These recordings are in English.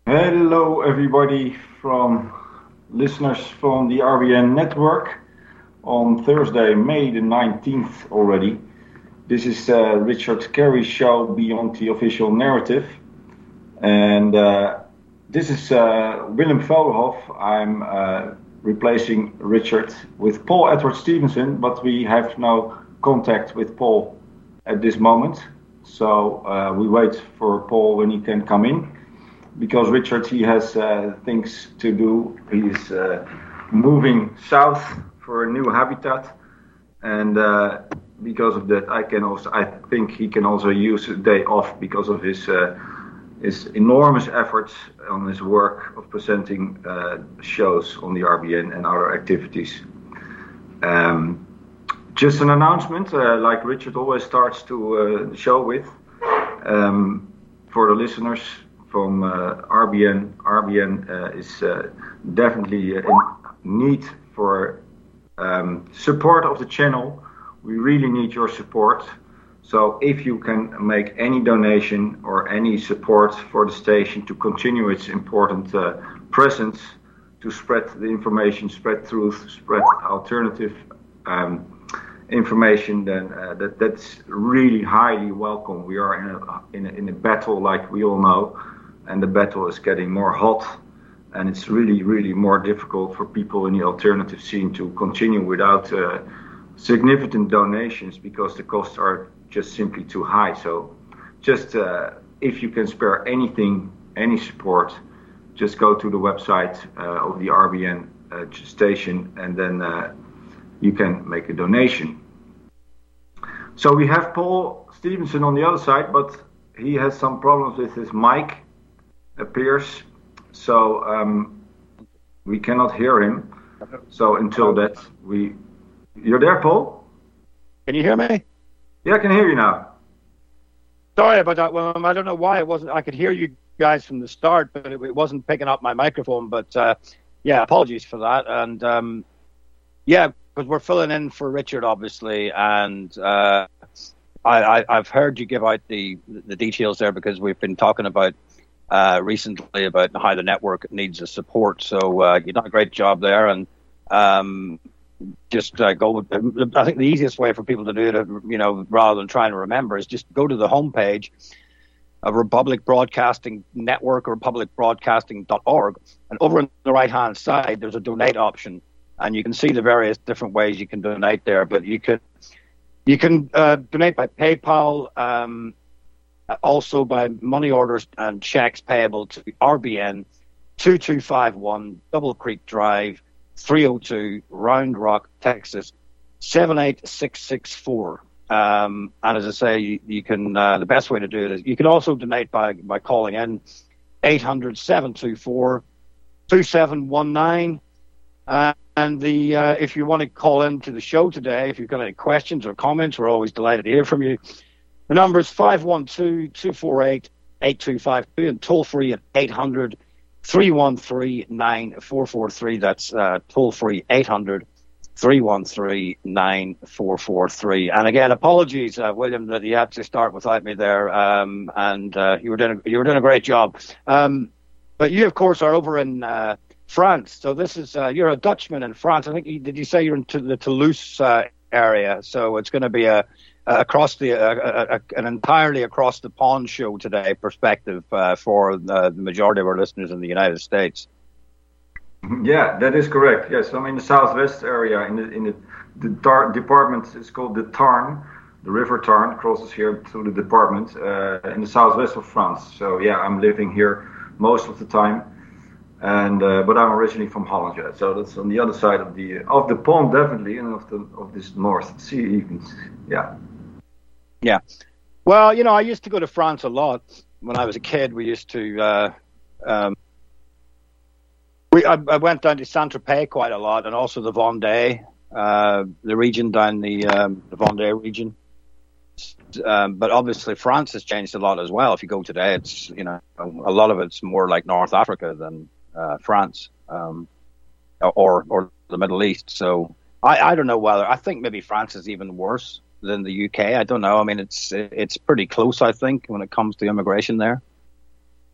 Hello, everybody from listeners from the RBN network on Thursday, May the 19th already. This is Richard Carey's show Beyond the Official Narrative. And this is Willem Velderhof. I'm replacing Richard with Paul Edward Stevenson, but we have no contact with Paul at this moment. So we wait for Paul when he can come in. Because Richard, he has things to do. He's moving south for a new habitat, and because of that, I think he can also use a day off because of his enormous efforts on his work of presenting shows on the RBN and other activities. Just an announcement, like Richard always starts to the show with, for the listeners from RBN. RBN is definitely in need for support of the channel. We really need your support. So if you can make any donation or any support for the station to continue its important presence, to spread the information, spread truth, spread alternative information, then that's really highly welcome. We are in a battle, like we all know, and the battle is getting more hot, and it's really more difficult for people in the alternative scene to continue without significant donations because the costs are just simply too high. So just if you can spare anything, any support, just go to the website of the RBN station, and then you can make a donation. So we have Paul Stevenson on the other side, but he has some problems with his mic, appears, so we cannot hear him. So until that, you're there, Paul? Can you hear me? Yeah, I can hear you now. Sorry about that. Well, I don't know why it wasn't. I could hear you guys from the start, but it wasn't picking up my microphone. But yeah, apologies for that. And yeah, because we're filling in for Richard, obviously, and I've heard you give out the details there because we've been talking about recently about how the network needs the support. So you've done a great job there, and just go with, I think the easiest way for people to do it, rather than trying to remember, is just go to the homepage of Republic Broadcasting Network or republicbroadcasting.org, and over on the right hand side there's a donate option, and you can see the various different ways you can donate there. But you can donate by PayPal, also by money orders and checks payable to RBN 2251 Double Creek Drive, 302 Round Rock, Texas 78664. And as I say, you can the best way to do it is you can also donate by calling in 800-724-2719. And if you want to call into the show today, if you've got any questions or comments, we're always delighted to hear from you. The number is 512-248-8252 and toll free at 800-313-9443. That's toll free 800-313-9443. And again, apologies, William, that you had to start without me there. And you were doing a great job. But you, of course, are over in France. So this is you're a Dutchman in France. I think did you say you're into the Toulouse area? So it's going to be an entirely across the pond show today perspective for the majority of our listeners in the United States. Yeah, that is correct. Yes, I'm in the southwest area in the department. It's called the Tarn. The River Tarn crosses here through the department in the southwest of France. So yeah, I'm living here most of the time, and but I'm originally from Holland. Yeah, so that's on the other side of the pond, definitely, and of this North Sea even. Yeah. Yeah. Well, I used to go to France a lot when I was a kid. We used to I went down to Saint-Tropez quite a lot, and also the Vendée, the region down the Vendée region. But obviously France has changed a lot as well. If you go today, it's a lot of it's more like North Africa than France or the Middle East. So I don't know whether I think maybe France is even worse than the UK. I don't know. I mean, it's pretty close, I think, when it comes to immigration there.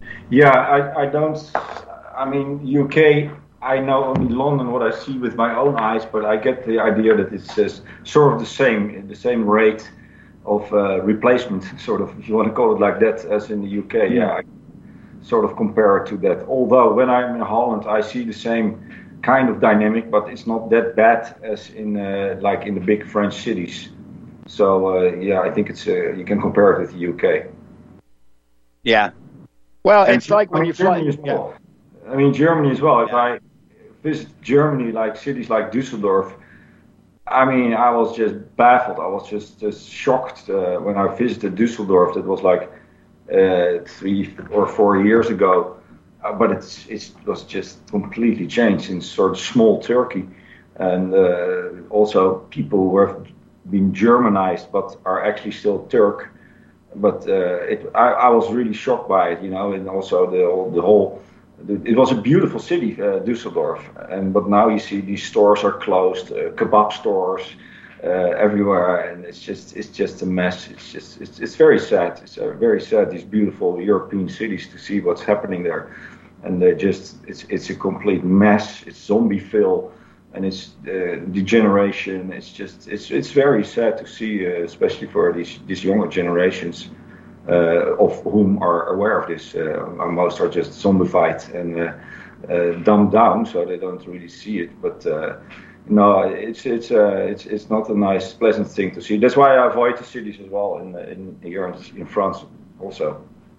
Yeah, I don't. I mean, UK. I know only London, what I see with my own eyes, but I get the idea that it's sort of the same rate of replacement, sort of, if you want to call it like that, as in the UK. Yeah, I sort of compare it to that. Although when I'm in Holland, I see the same kind of dynamic, but it's not that bad as in like in the big French cities. So yeah, I think it's you can compare it with the UK. Yeah. Well, And it's like when you fly. Germany as Yeah. well. I mean, Germany as well. If Yeah. I visit Germany, like cities like Düsseldorf, I mean, I was just baffled. I was just shocked when I visited Düsseldorf. That was like 3 or 4 years ago, but it was just completely changed in sort of small Turkey, and also people who have been Germanized but are actually still Turk. But I was really shocked by it, and also the whole. It was a beautiful city, Düsseldorf, but now you see these stores are closed, kebab stores everywhere, and it's just a mess. It's very sad. It's very sad. These beautiful European cities, to see what's happening there, and it's a complete mess. It's zombie-filled, and it's degeneration. It's very sad to see, especially for these younger generations. Of whom are aware of this. Most are just zombified and dumbed down, so they don't really see it. But no, it's not a nice, pleasant thing to see. That's why I avoid the cities as well in here in France also.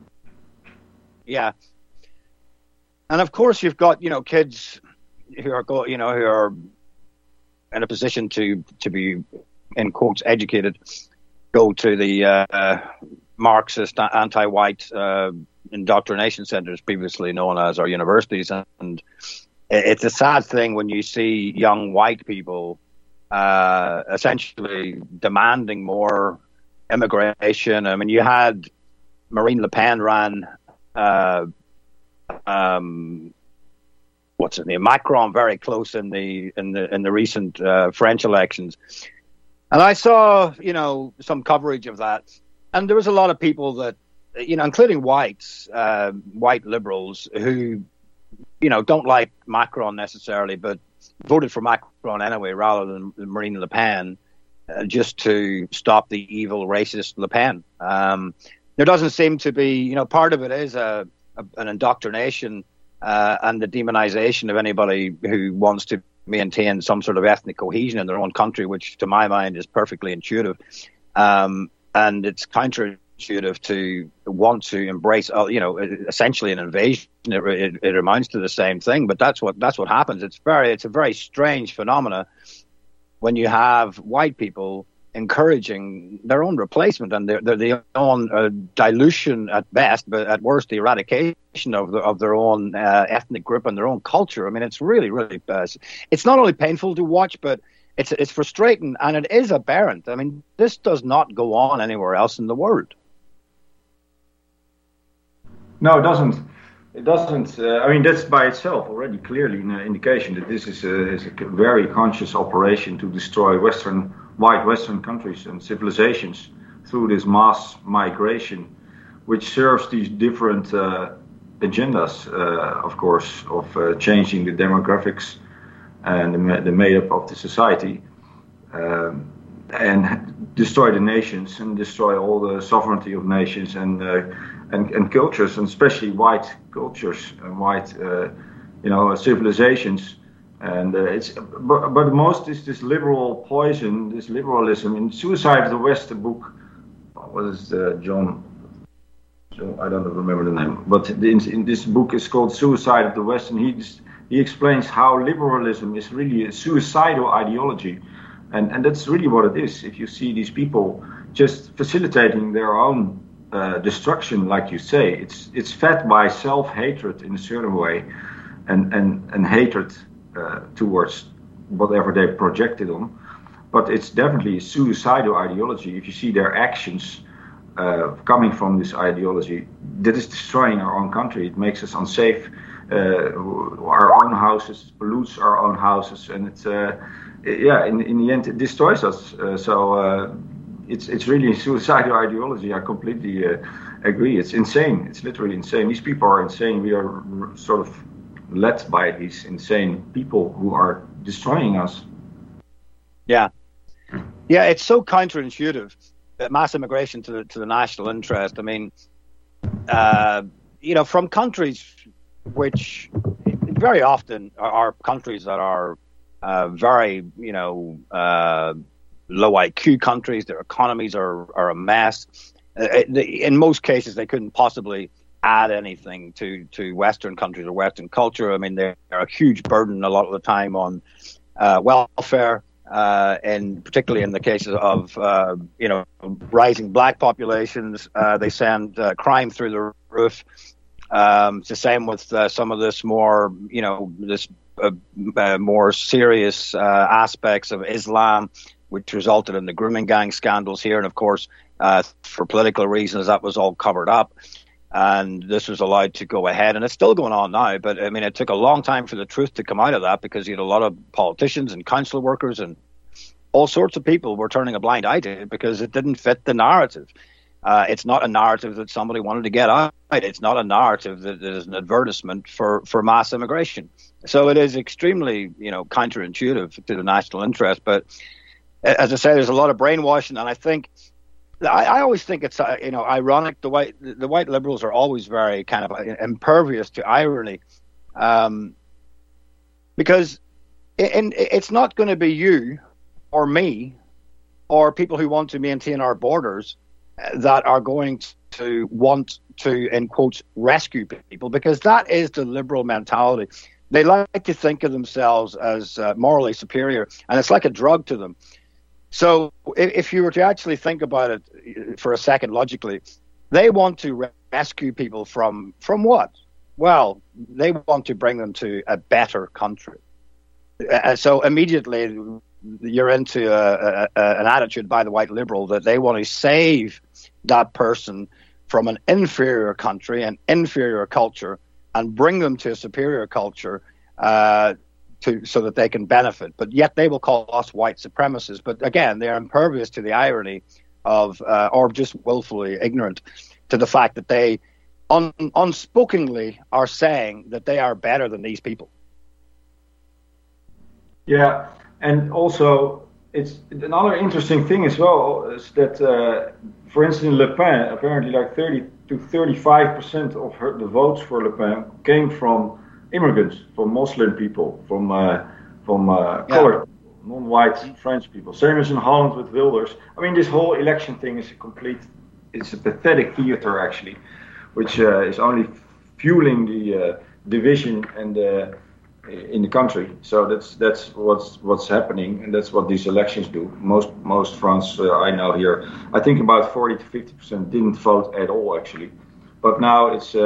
Yeah. And of course, you've got kids who are who are in a position to be, in quotes, educated, go to the Marxist, anti-white indoctrination centers, previously known as our universities, and it's a sad thing when you see young white people essentially demanding more immigration. I mean, you had Marine Le Pen ran what's his name, Macron, very close in the recent French elections, and I saw some coverage of that. And there was a lot of people that, including whites, white liberals, who, don't like Macron necessarily, but voted for Macron anyway rather than Marine Le Pen, just to stop the evil racist Le Pen. There doesn't seem to be, part of it is an indoctrination and the demonization of anybody who wants to maintain some sort of ethnic cohesion in their own country, which to my mind is perfectly intuitive. And it's counterintuitive to want to embrace, essentially an invasion. It amounts to the same thing, but that's what happens. It's a very strange phenomena when you have white people encouraging their own replacement and their own dilution at best, but at worst the eradication of their own ethnic group and their own culture. I mean, it's really, really it's not only painful to watch, but it's frustrating, and it is aberrant. I mean, this does not go on anywhere else in the world. No, it doesn't. It doesn't. I mean, that's by itself already clearly an indication that this is a very conscious operation to destroy white Western countries and civilizations through this mass migration, which serves these different agendas, of course, of changing the demographics and the makeup of the society, and destroy the nations and destroy all the sovereignty of nations and cultures, and especially white cultures and white, civilizations. And but most is this liberal poison, this liberalism. In Suicide of the West, the book, what is John? I don't remember the name, but in this book is called Suicide of the West, and he explains how liberalism is really a suicidal ideology, and that's really what it is. If you see these people just facilitating their own destruction, like you say, it's fed by self-hatred in a certain way, and hatred towards whatever they projected on. But it's definitely a suicidal ideology. If you see their actions coming from this ideology, that is destroying our own country. It makes us unsafe. Our own houses, pollutes our own houses, and it's in the end it destroys us. So it's really a suicidal ideology. I completely agree. It's insane. It's literally insane. These people are insane. We are sort of led by these insane people who are destroying us. Yeah. Yeah, it's so counterintuitive, mass immigration to the national interest. I mean, from countries which very often are countries that are very, low IQ countries. Their economies are a mess. In most cases, they couldn't possibly add anything to Western countries or Western culture. I mean, they're a huge burden a lot of the time on welfare, and particularly in the cases of rising black populations, they send crime through the roof. It's the same with some of this more more serious aspects of Islam, which resulted in the grooming gang scandals here, and of course, for political reasons, that was all covered up. And this was allowed to go ahead, and it's still going on now. But I mean, it took a long time for the truth to come out of that, because you had a lot of politicians and council workers and all sorts of people were turning a blind eye to it because it didn't fit the narrative. It's not a narrative that somebody wanted to get out. It's not a narrative that is an advertisement for mass immigration. So it is extremely, counterintuitive to the national interest. But as I say, there's a lot of brainwashing, and I think. I always think it's ironic. The white liberals are always very kind of impervious to irony, because it's not going to be you or me or people who want to maintain our borders that are going to want to, in quotes, rescue people, because that is the liberal mentality. They like to think of themselves as morally superior, and it's like a drug to them. So if you were to actually think about it for a second logically, they want to rescue people from what? Well, they want to bring them to a better country. So immediately you're into an attitude by the white liberal that they want to save that person from an inferior country, an inferior culture, and bring them to a superior culture so that they can benefit. But yet they will call us white supremacists. But again, they're impervious to the irony of, or just willfully ignorant to the fact that they unspokenly are saying that they are better than these people. Yeah, and also it's another interesting thing as well is that, for instance, Le Pen, apparently like 30 to 35% of the votes for Le Pen came from immigrants, from Muslim people, from colored, non-white French people. Same as in Holland with Wilders. I mean, this whole election thing is it's a pathetic theater actually, which is only fueling the division and in the country. So that's what's happening, and that's what these elections do. Most France I know here, I think about 40 to 50% didn't vote at all actually. But now it's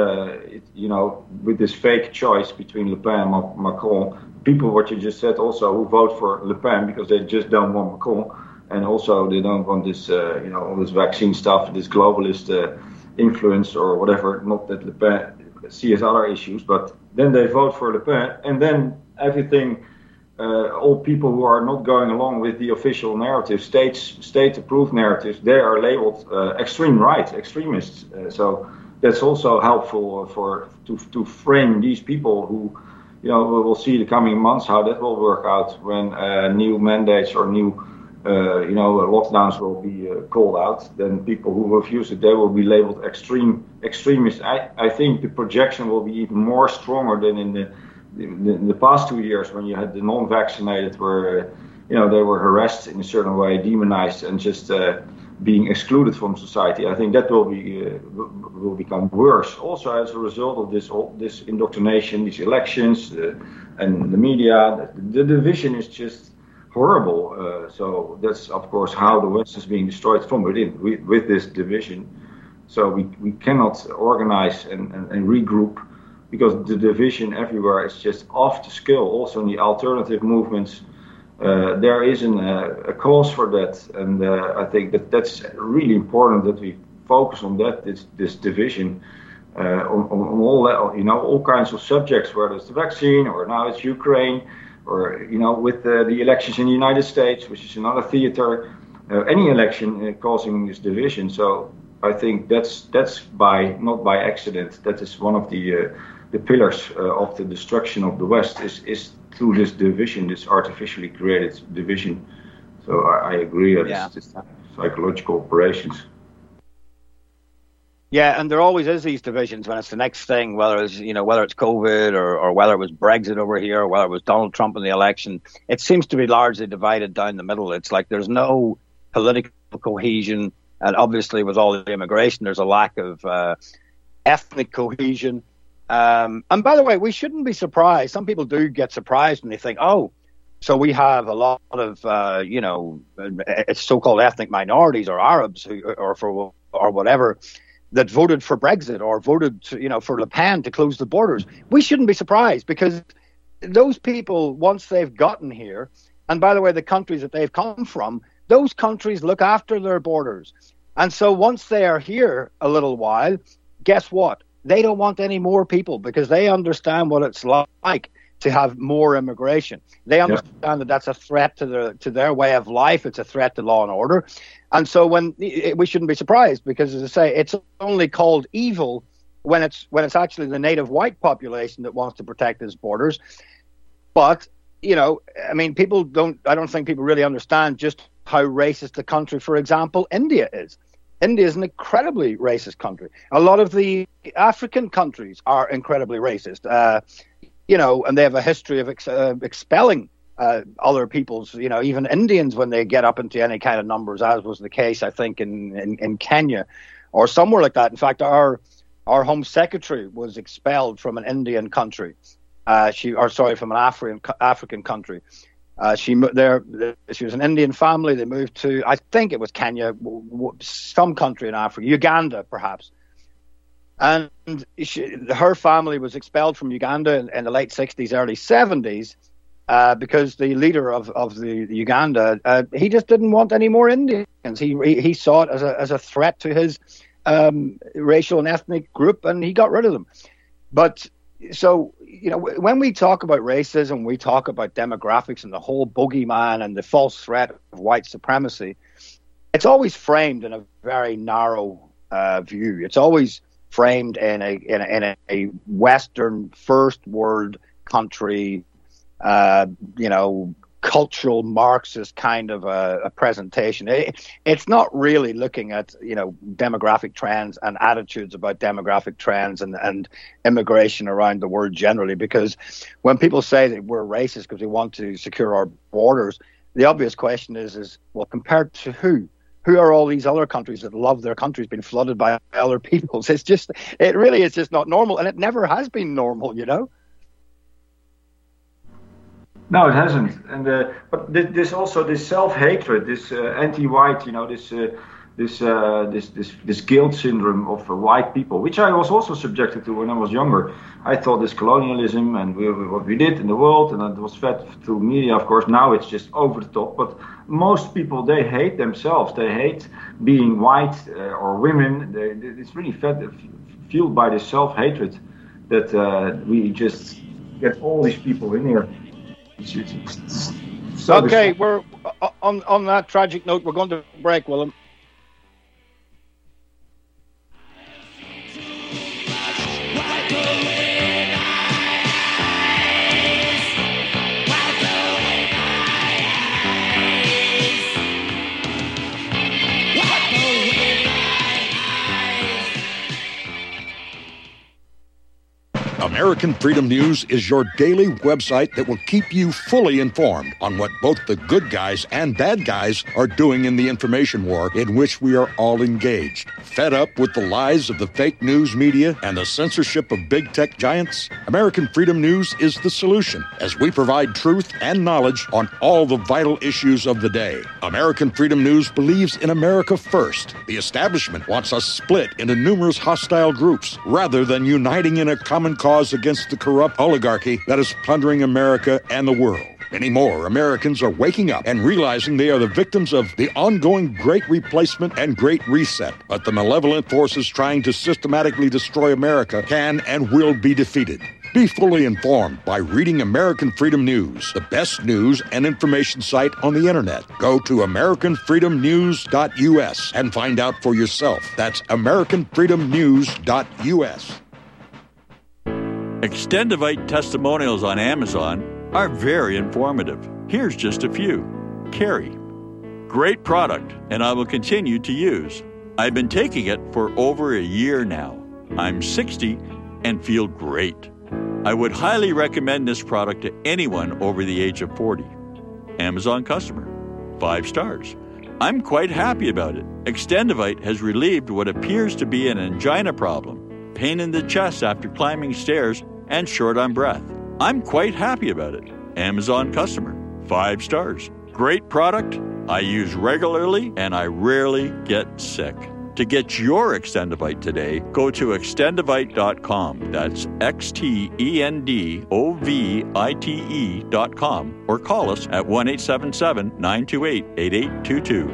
with this fake choice between Le Pen and Macron, people, what you just said also, who vote for Le Pen because they just don't want Macron, and also they don't want this all this vaccine stuff, this globalist influence or whatever. Not that Le Pen sees other issues, but then they vote for Le Pen, and then everything, all people who are not going along with the official narrative, state-approved narratives, they are labeled extreme right, extremists. So that's also helpful to frame these people who, we'll see the coming months how that will work out when new mandates or new lockdowns will be called out. Then people who refuse it, they will be labeled extremists. I think the projection will be even more stronger than in the past 2 years when you had the non-vaccinated where they were harassed in a certain way, demonized, and just being excluded from society. I think that will become worse. Also as a result of this indoctrination, these elections, and the media, the division is just horrible. So that's of course how the West is being destroyed from within with this division. So we cannot organize and regroup because the division everywhere is just off the scale. Also in the alternative movements, there isn't a cause for that, and I think that's really important that we focus on that. This division on all all kinds of subjects, whether it's the vaccine or now it's Ukraine, or with the elections in the United States, which is another theater. Any election causing this division. So I think that's not by accident. That is one of the pillars of the destruction of the West is through this division, this artificially created division. So I agree that it's psychological operations. Yeah, and there always is these divisions when it's the next thing, whether it's COVID or whether it was Brexit over here, or whether it was Donald Trump in the election. It seems to be largely divided down the middle. It's like there's no political cohesion, and obviously with all the immigration, there's a lack of ethnic cohesion. And by the way, we shouldn't be surprised. Some people do get surprised when they think, oh, so we have a lot of it's so-called ethnic minorities or Arabs or whatever that voted for Brexit or voted for Le Pen to close the borders. We shouldn't be surprised, because those people, once they've gotten here, and by the way, the countries that they've come from, those countries look after their borders. And so once they are here a little while, guess what? They don't want any more people, because they understand what it's like to have more immigration. They understand that that's a threat to their way of life. It's a threat to law and order. And so we shouldn't be surprised, because, as I say, it's only called evil when it's actually the native white population that wants to protect its borders. But, I don't think people really understand just how racist the country, for example, India is. India is an incredibly racist country. A lot of the African countries are incredibly racist, and they have a history of expelling other peoples, even Indians, when they get up into any kind of numbers, as was the case, I think, in Kenya or somewhere like that. In fact, our Home Secretary was expelled from an Indian country, from an African country. She was an Indian family. They moved to, I think it was Kenya, some country in Africa, Uganda, perhaps. And her family was expelled from Uganda in the late 60s, early 70s, because the leader of the Uganda, he just didn't want any more Indians. He saw it as a threat to his racial and ethnic group, and he got rid of them. But so, when we talk about racism, we talk about demographics and the whole boogeyman and the false threat of white supremacy. It's always framed in a very narrow view. It's always framed in a Western first world country, cultural Marxist kind of a presentation. It's not really looking at, demographic trends and attitudes about demographic trends and immigration around the world generally, because when people say that we're racist because we want to secure our borders, the obvious question is well, compared to who? Who are all these other countries that love their countries being flooded by other peoples? It really is just not normal, and it never has been normal, No, it hasn't. And but this also, this self-hatred, this anti-white, this guilt syndrome of white people, which I was also subjected to when I was younger. I thought this colonialism and what we did in the world, and it was fed through media, of course. Now it's just over the top. But most people, they hate themselves. They hate being white or women. It's really fueled by this self-hatred that we just get all these people in here. Okay, we're on that tragic note. We're going to break, Willem. American Freedom News is your daily website that will keep you fully informed on what both the good guys and bad guys are doing in the information war in which we are all engaged. Fed up with the lies of the fake news media and the censorship of big tech giants? American Freedom News is the solution, as we provide truth and knowledge on all the vital issues of the day. American Freedom News believes in America first. The establishment wants us split into numerous hostile groups rather than uniting in a common cause against the corrupt oligarchy that is plundering America and the world. Many more Americans are waking up and realizing they are the victims of the ongoing Great Replacement and Great Reset. But the malevolent forces trying to systematically destroy America can and will be defeated. Be fully informed by reading American Freedom News, the best news and information site on the internet. Go to AmericanFreedomNews.us and find out for yourself. That's AmericanFreedomNews.us. Extendivite testimonials on Amazon are very informative. Here's just a few. Carrie. Great product, and I will continue to use. I've been taking it for over a year now. I'm 60 and feel great. I would highly recommend this product to anyone over the age of 40. Amazon customer. 5 stars. I'm quite happy about it. Extendivite has relieved what appears to be an angina problem, pain in the chest after climbing stairs, and short on breath. I'm quite happy about it. Amazon customer. 5 stars. Great product. I use regularly and I rarely get sick. To get your Extendivite today, go to extendivite.com. That's XTENDOVITE.com or call us at 1-877-928-8822.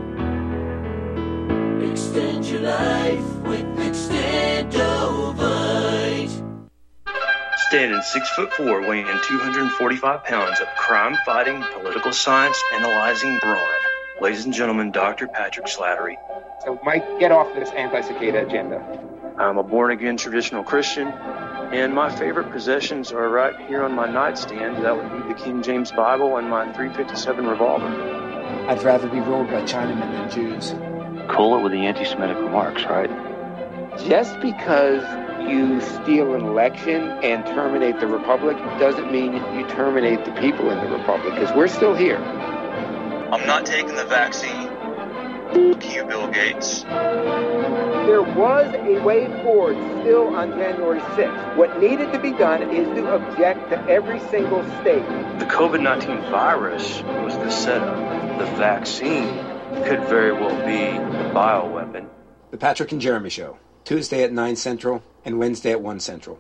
Extend your life with Extendovite. Standing 6'4", weighing 245 pounds of crime-fighting, political science analyzing brawn. Ladies and gentlemen, Dr. Patrick Slattery. So, Mike, get off this anti-cicada agenda. I'm a born-again traditional Christian, and my favorite possessions are right here on my nightstand. That would be the King James Bible and my .357 revolver. I'd rather be ruled by Chinamen than Jews. Cool it with the anti-Semitic remarks, right? Just because you steal an election and terminate the republic doesn't mean you terminate the people in the republic, because we're still here. I'm not taking the vaccine. F*** you, Bill Gates. There was a way forward still on January 6th. What needed to be done is to object to every single state. The COVID-19 virus was the setup. The vaccine could very well be the bioweapon. The Patrick and Jeremy Show, Tuesday at 9 Central and Wednesday at 1 Central.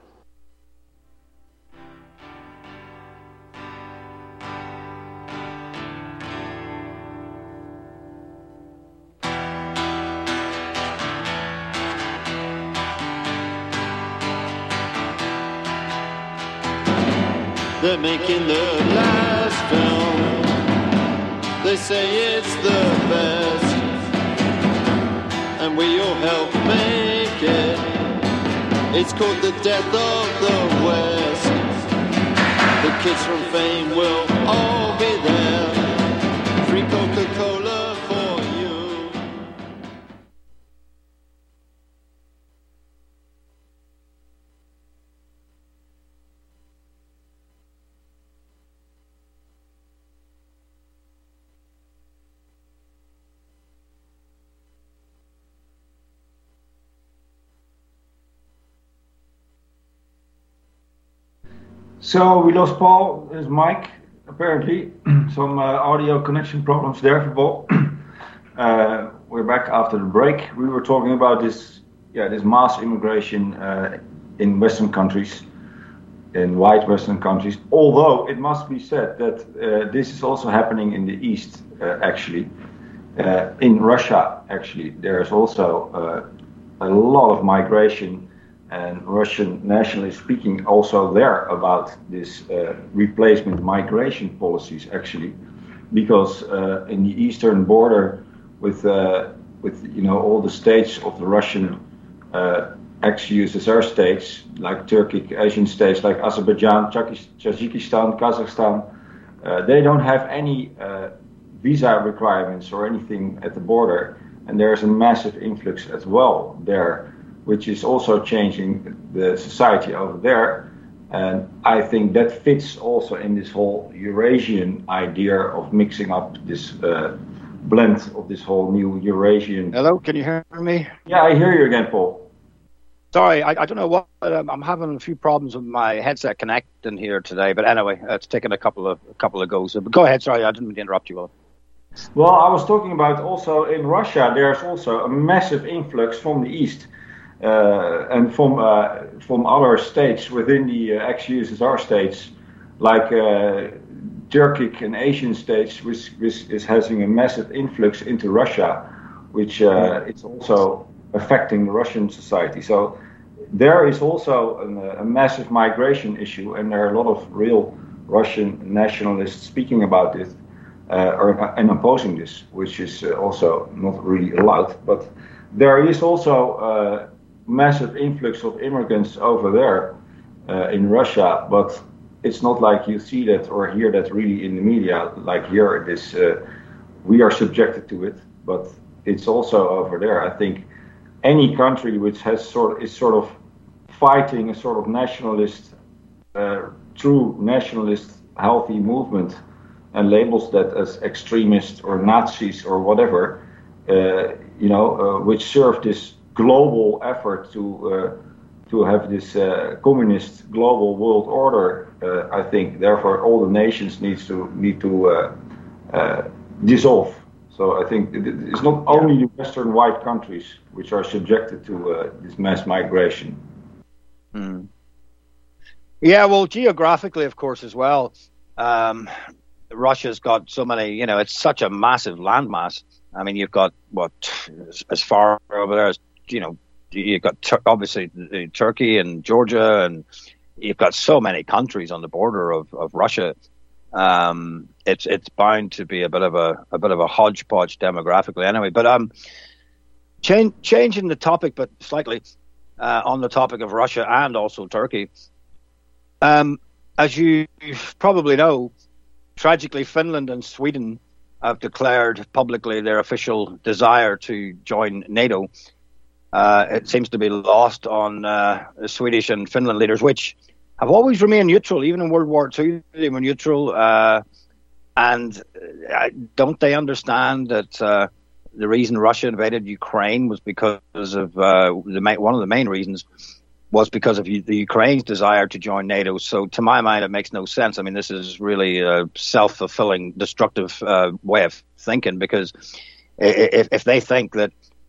They're making the last film. They say it's the best, and we all help make it. It's called The Death of the West. The kids from Fame will all be there. Free Coca-Cola for you. So we lost Paul, his mic, apparently. Some audio connection problems there for Paul. We're back after the break. We were talking about this mass immigration in Western countries, in white Western countries. Although it must be said that this is also happening in the East, actually. In Russia, actually, there's also a lot of migration, and Russian nationalists speaking also there about this replacement migration policies, actually, because in the eastern border with all the states of the Russian ex-USSR states, like Turkic Asian states like Azerbaijan, Tajikistan, Kazakhstan, they don't have any visa requirements or anything at the border, and there's a massive influx as well there, which is also changing the society over there. And I think that fits also in this whole Eurasian idea of mixing up this blend of this whole new Eurasian. Hello, can you hear me? Yeah, I hear you again, Paul. Sorry, I don't know what, I'm having a few problems with my headset connecting here today, but anyway, it's taken a couple of goes. But go ahead, sorry, I didn't mean to interrupt you. Well, I was talking about also in Russia, there's also a massive influx from the East. And from other states within the ex-USSR states, like Turkic and Asian states, which is having a massive influx into Russia, which it's also affecting the Russian society. So there is also a massive migration issue, and there are a lot of real Russian nationalists speaking about this and opposing this, which is also not really allowed. But there is also massive influx of immigrants over there in Russia, but it's not like you see that or hear that really in the media. Like here, we are subjected to it, but it's also over there. I think any country which is sort of fighting a sort of nationalist, true nationalist, healthy movement, and labels that as extremists or Nazis or whatever, which serve this global effort to have this communist global world order. I think therefore all the nations need to dissolve. So I think it's not only the Western white countries which are subjected to this mass migration. Mm. Yeah, well, geographically, of course, as well. Russia's got so many, it's such a massive landmass. I mean, you've got as far over there as, you've got obviously Turkey and Georgia, and you've got so many countries on the border of Russia. It's bound to be a bit of a hodgepodge demographically anyway. But changing the topic, but slightly on the topic of Russia and also Turkey. As you probably know, tragically, Finland and Sweden have declared publicly their official desire to join NATO. It seems to be lost on the Swedish and Finland leaders, which have always remained neutral. Even in World War II, they were neutral. And don't they understand that the reason Russia invaded Ukraine was because of one of the main reasons was because of the Ukraine's desire to join NATO. So to my mind, it makes no sense. I mean, this is really a self-fulfilling, destructive way of thinking, because if they think that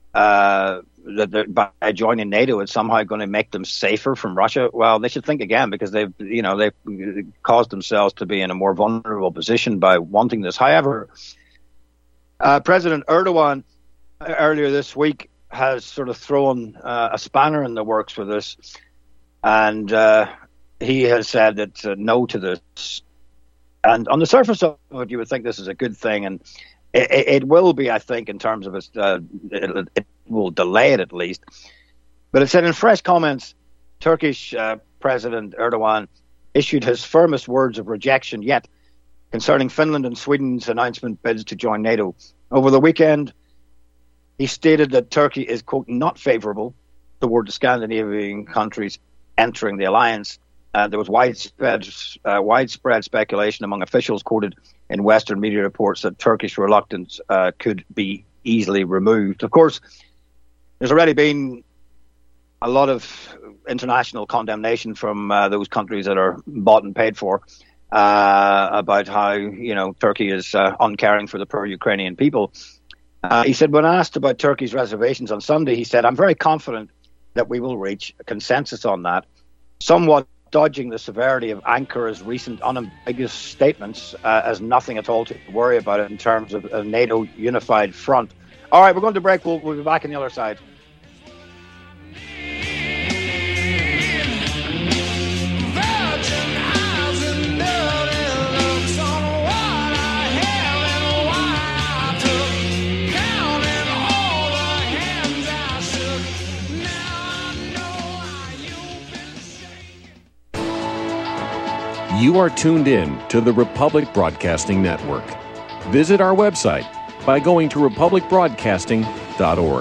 by joining NATO it's somehow going to make them safer from Russia, well, they should think again, because they've caused themselves to be in a more vulnerable position by wanting this. However, President Erdogan earlier this week has sort of thrown a spanner in the works for this, and he has said that no to this. And on the surface of it, you would think this is a good thing, and it will be, I think, in terms of its, it will delay it at least. But it said in fresh comments, Turkish President Erdogan issued his firmest words of rejection yet concerning Finland and Sweden's announcement bids to join NATO. Over the weekend, he stated that Turkey is, quote, not favourable toward the Scandinavian countries entering the alliance. There was widespread speculation among officials quoted in Western media reports that Turkish reluctance could be easily removed. Of course, there's already been a lot of international condemnation from those countries that are bought and paid for about how, Turkey is uncaring for the poor Ukrainian people. He said, when asked about Turkey's reservations on Sunday, he said, I'm very confident that we will reach a consensus on that, somewhat dodging the severity of Ankara's recent unambiguous statements as nothing at all to worry about it in terms of a NATO unified front. All right, we're going to break. We'll be back on the other side. You are tuned in to the Republic Broadcasting Network. Visit our website by going to republicbroadcasting.org.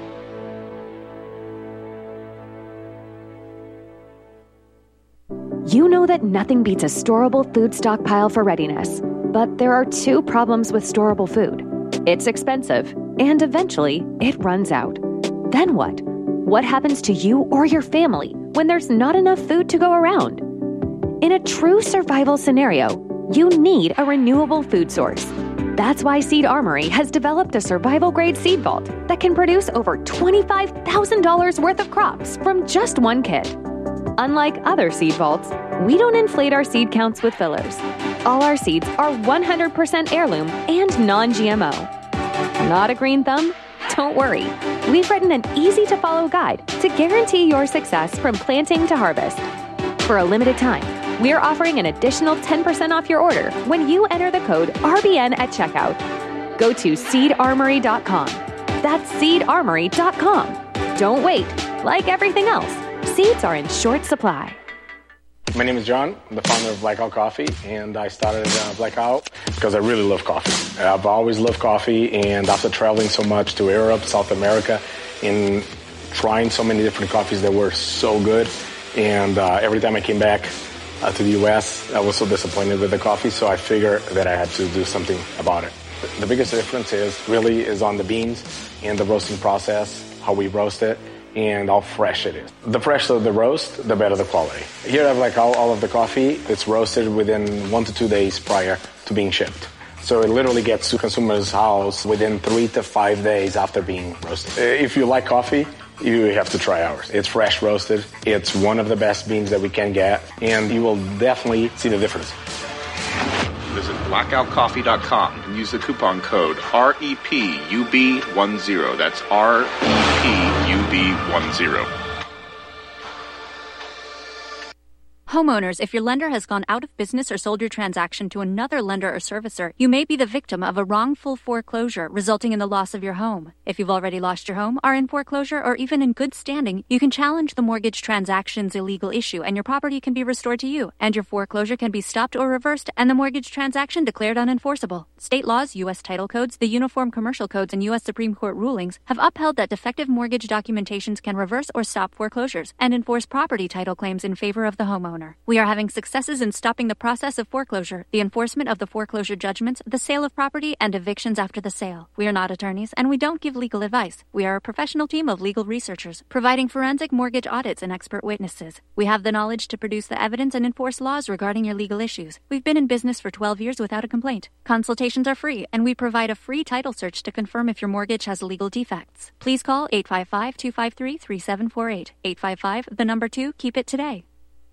You know that nothing beats a storable food stockpile for readiness. But there are two problems with storable food. It's expensive, and eventually it runs out. Then what? What happens to you or your family when there's not enough food to go around? In a true survival scenario, you need a renewable food source. That's why Seed Armory has developed a survival-grade seed vault that can produce over $25,000 worth of crops from just one kit. Unlike other seed vaults, we don't inflate our seed counts with fillers. All our seeds are 100% heirloom and non-GMO. Not a green thumb? don't worry. We've written an easy-to-follow guide to guarantee your success from planting to harvest. For a limited time, we're offering an additional 10% off your order when you enter the code RBN at checkout. Go to seedarmory.com. That's seedarmory.com. Don't wait. Like everything else, seeds are in short supply. My name is John. I'm the founder of Blackout Coffee, and I started Blackout because I really love coffee. I've always loved coffee, and after traveling so much to Europe, South America, and trying so many different coffees that were so good, and every time I came back to the U.S., I was so disappointed with the coffee, so I figured that I had to do something about it. The biggest difference is on the beans and the roasting process, how we roast it, and how fresh it is. The fresher the roast, the better the quality. Here I have all of the coffee. It's roasted within 1 to 2 days prior to being shipped. So it literally gets to consumers' house within 3 to 5 days after being roasted. If you like coffee, you have to try ours. It's fresh roasted. It's one of the best beans that we can get, and you will definitely see the difference. Visit blackoutcoffee.com and use the coupon code REPUB10. That's REPUB10. Homeowners, if your lender has gone out of business or sold your transaction to another lender or servicer, you may be the victim of a wrongful foreclosure, resulting in the loss of your home. If you've already lost your home, are in foreclosure, or even in good standing, you can challenge the mortgage transaction's illegal issue, and your property can be restored to you, and your foreclosure can be stopped or reversed, and the mortgage transaction declared unenforceable. State laws, U.S. title codes, the Uniform Commercial Codes, and U.S. Supreme Court rulings have upheld that defective mortgage documentations can reverse or stop foreclosures and enforce property title claims in favor of the homeowner. We are having successes in stopping the process of foreclosure, the enforcement of the foreclosure judgments, the sale of property, and evictions after the sale. We are not attorneys, and we don't give legal advice. We are a professional team of legal researchers, providing forensic mortgage audits and expert witnesses. We have the knowledge to produce the evidence and enforce laws regarding your legal issues. We've been in business for 12 years without a complaint. Consultations are free, and we provide a free title search to confirm if your mortgage has legal defects. Please call 855-253-3748. 855, 2, keep it today.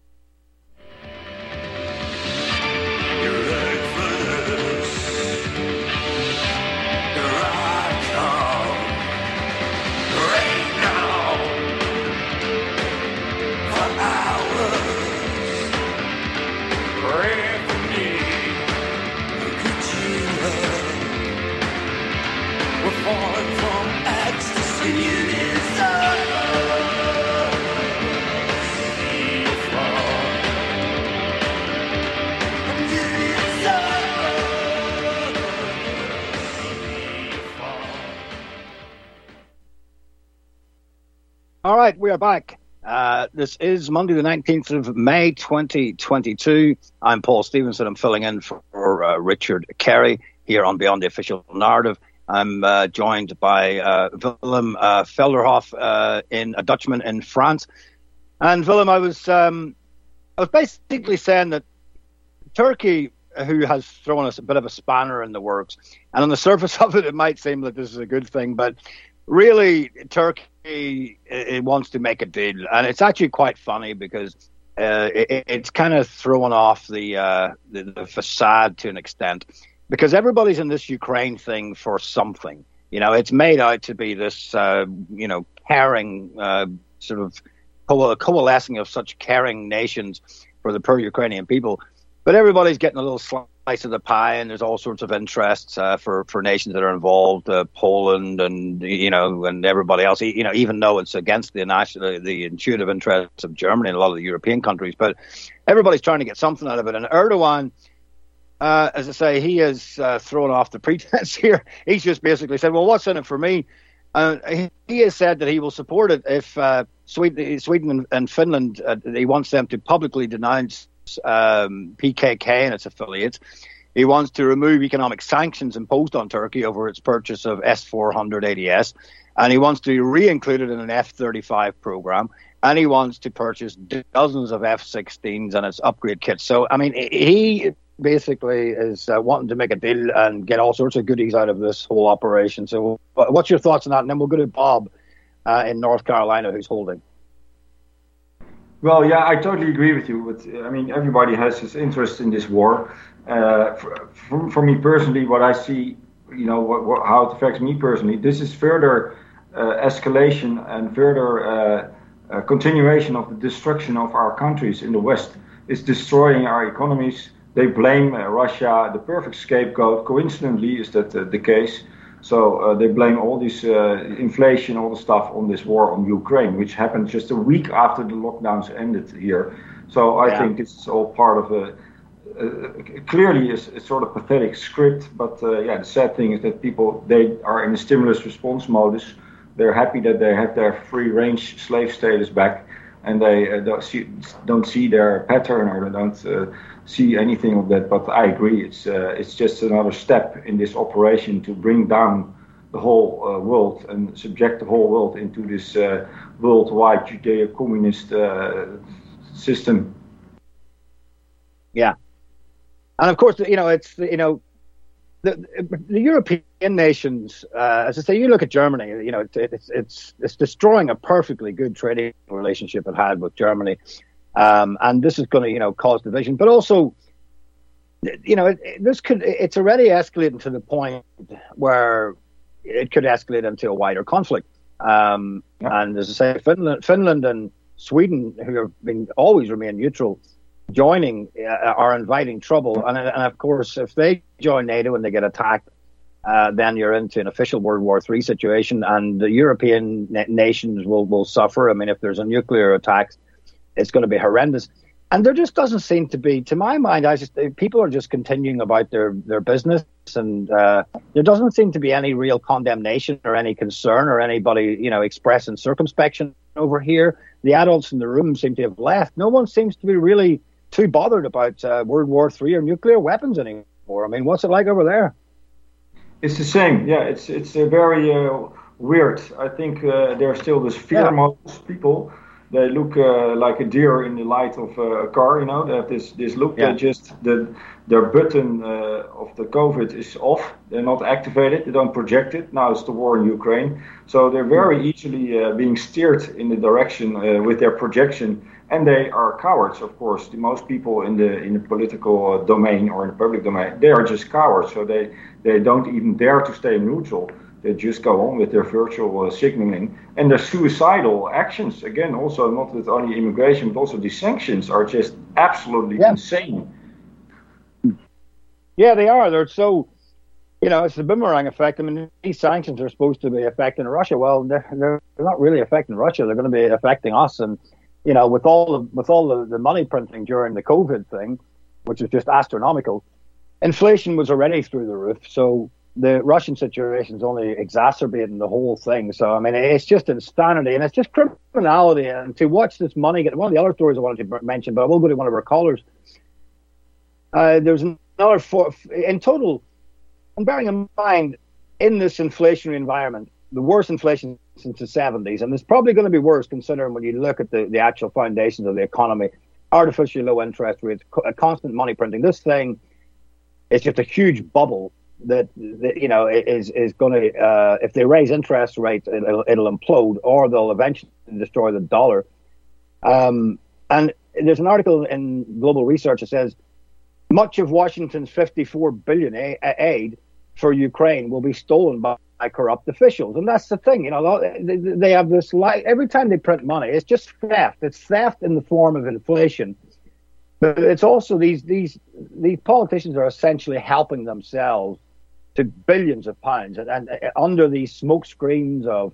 All right, we are back. This is Monday, the 19th of May, 2022. I'm Paul Stevenson. I'm filling in for Richard Carey here on Beyond the Official Narrative. I'm joined by Willem Velderhof, a Dutchman in France. And Willem, I was basically saying that Turkey, who has thrown us a bit of a spanner in the works, and on the surface of it, it might seem that this is a good thing, but really, Turkey it wants to make a deal, and it's actually quite funny because it's kind of throwing off the facade to an extent, because everybody's in this Ukraine thing for something. You know, it's made out to be this caring sort of coalescing of such caring nations for the poor Ukrainian people, but everybody's getting a little slice of the pie, and there's all sorts of interests for nations that are involved, Poland and and everybody else. Even though it's against the intuitive interests of Germany and a lot of the European countries, but everybody's trying to get something out of it. And Erdogan, as I say, he has thrown off the pretense here. He's just basically said, "Well, what's in it for me?" He has said that he will support it if Sweden and Finland. He wants them to publicly denounce PKK and its affiliates. He wants to remove economic sanctions imposed on Turkey over its purchase of S-400 ADS, and he wants to re-include it in an F-35 program, and he wants to purchase dozens of F-16s and its upgrade kits. So, I mean, he basically is wanting to make a deal and get all sorts of goodies out of this whole operation. So what's your thoughts on that? And then we'll go to Bob in North Carolina, who's holding. Well, yeah, I totally agree with you. But I mean, everybody has his interest in this war. For me personally, what I see how it affects me personally. This is further escalation and further continuation of the destruction of our countries in the West. It's destroying our economies. They blame Russia, the perfect scapegoat. Coincidentally, is that the case? So they blame all this inflation, all the stuff on this war on Ukraine, which happened just a week after the lockdowns ended here. So I think this is all part of clearly a sort of pathetic script. But the sad thing is that people, they are in a stimulus response modus. They're happy that they have their free-range slave status back, and they don't see their pattern, or they don't see anything of that. But I agree, it's just another step in this operation to bring down the whole world and subject the whole world into this worldwide Judeo-communist system. Yeah, and of course, it's the European nations. As I say, you look at Germany. It's destroying a perfectly good trading relationship it had with Germany. And this is going to, cause division, but also, it's already escalating to the point where it could escalate into a wider conflict. And as I say, Finland and Sweden, who have always remain neutral, joining are inviting trouble. And of course, if they join NATO and they get attacked, then you're into an official World War III situation, and the European nations will suffer. I mean, if there's a nuclear attack, it's going to be horrendous. And there just doesn't seem to be, to my mind, people are just continuing about their business, and there doesn't seem to be any real condemnation or any concern or anybody, expressing circumspection over here. The adults in the room seem to have left. No one seems to be really too bothered about World War III or nuclear weapons anymore. I mean, what's it like over there? It's the same. Yeah, it's very weird. I think there's still this fear-modus people. They look like a deer in the light of a car, They have this look. Yeah. Their button of the COVID is off. They're not activated. They don't project it. Now it's the war in Ukraine. So they're very easily being steered in the direction with their projection. And they are cowards, of course. The most people in the political domain or in the public domain, they are just cowards. So they don't even dare to stay neutral. They just go on with their virtual signaling. And their suicidal actions, again, also not with only immigration, but also the sanctions are just absolutely insane. Yeah, they are. They're so, it's the boomerang effect. I mean, these sanctions are supposed to be affecting Russia. Well, they're not really affecting Russia. They're going to be affecting us. And, with all the money printing during the COVID thing, which is just astronomical, inflation was already through the roof. So the Russian situation is only exacerbating the whole thing. So, I mean, it's just insanity, and it's just criminality. And to watch this money get, one of the other stories I wanted to mention, but I will go to one of our callers. There's another four in total, and bearing in mind, in this inflationary environment, the worst inflation since the 70s, and it's probably going to be worse considering when you look at the actual foundations of the economy, artificially low interest rates, constant money printing. This thing is just a huge bubble that is going to, if they raise interest rates, it'll implode, or they'll eventually destroy the dollar. And there's an article in Global Research that says much of Washington's $54 billion aid for Ukraine will be stolen by corrupt officials. And that's the thing, they have this, every time they print money, it's just theft. It's theft in the form of inflation. But it's also these politicians are essentially helping themselves to billions of pounds, and under these smoke screens of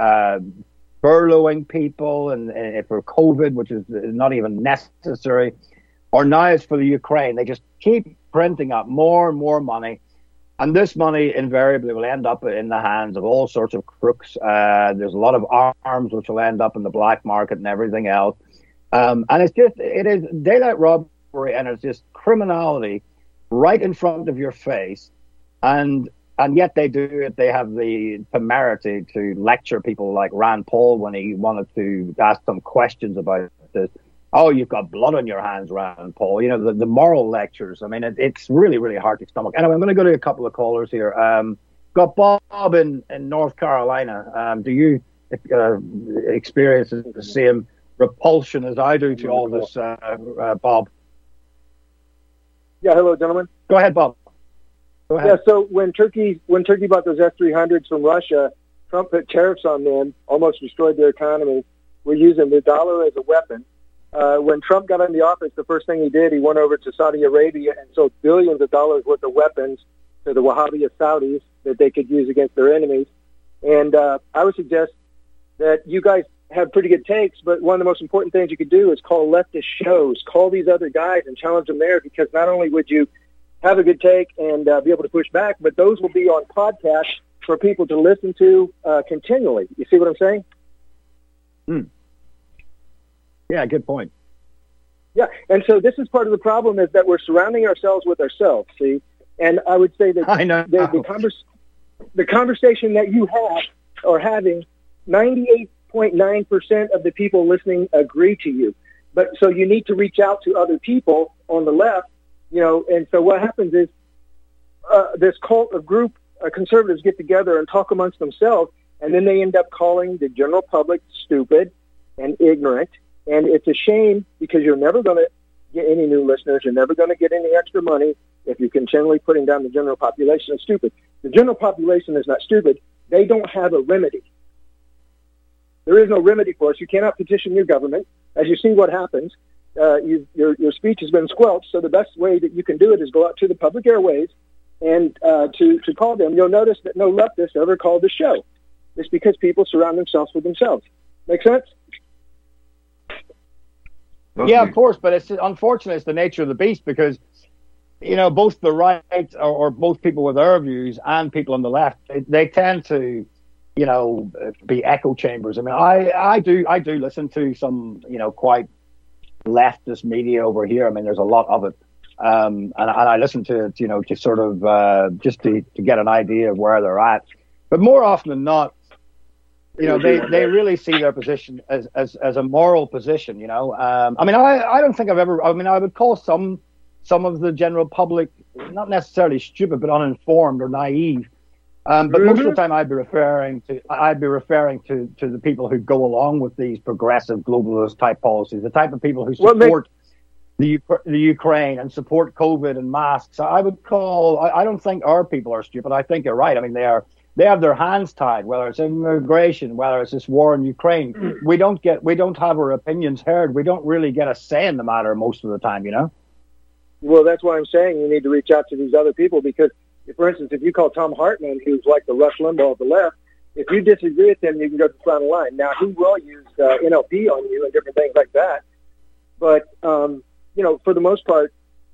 furloughing people and for COVID, which is not even necessary, or now it's for the Ukraine. They just keep printing up more and more money, and this money invariably will end up in the hands of all sorts of crooks. There's a lot of arms which will end up in the black market and everything else. And it is daylight robbery, and it's just criminality right in front of your face. And yet they do it. They have the temerity to lecture people like Rand Paul when he wanted to ask some questions about this. Oh, you've got blood on your hands, Rand Paul. The moral lectures. I mean, it's really, really hard to stomach. Anyway, I'm going to go to a couple of callers here. Got Bob in North Carolina. Do you experience the same repulsion as I do to all this, Bob? Yeah, hello, gentlemen. Go ahead, Bob. Go ahead. Yeah, so when Turkey bought those S-300s from Russia, Trump put tariffs on them, almost destroyed their economy. We're using the dollar as a weapon. When Trump got in the office, the first thing he did, he went over to Saudi Arabia and sold billions of dollars worth of weapons to the Wahhabi Saudis that they could use against their enemies. And I would suggest that you guys have pretty good takes, but one of the most important things you could do is call leftist shows. Call these other guys and challenge them there, because not only would you have a good take and be able to push back, but those will be on podcasts for people to listen to continually. You see what I'm saying? Yeah, good point. Yeah, and so this is part of the problem, is that we're surrounding ourselves with ourselves, see? And I would say that I know. The conversation that you have or having, 98.9% of the people listening agree to you. But so you need to reach out to other people on the left, and so what happens is this cult of group conservatives get together and talk amongst themselves, and then they end up calling the general public stupid and ignorant. And it's a shame, because you're never going to get any new listeners. You're never going to get any extra money if you're continually putting down the general population as stupid. The general population is not stupid. They don't have a remedy. There is no remedy for us. You cannot petition your government. As you see what happens, your speech has been squelched. So the best way that you can do it is go out to the public airways and to call them. You'll notice that no leftist ever called the show. It's because people surround themselves with themselves. Make sense? Yeah, of course, but it's unfortunate. It's the nature of the beast, because both the right or both people with our views and people on the left, they tend to be echo chambers. I mean, I do listen to some quite leftist media over here. I mean, there's a lot of it, and I listen to it to sort of just to get an idea of where they're at. But more often than not, they really see their position as a moral position, I mean, I don't think I would call some of the general public not necessarily stupid, but uninformed or naive. But most of the time I'd be referring to the people who go along with these progressive globalist type policies, the type of people who support the Ukraine and support COVID and masks. I don't think our people are stupid. I think you're right. I mean, they have their hands tied, whether it's immigration, whether it's this war in Ukraine. We don't have our opinions heard. We don't really get a say in the matter most of the time, Well, that's why I'm saying you need to reach out to these other people, because, for instance, if you call Tom Hartman, who's like the Rush Limbaugh of the left, if you disagree with him, you can go to the front of the line. Now, he will use NLP on you and different things like that. But, for the most part,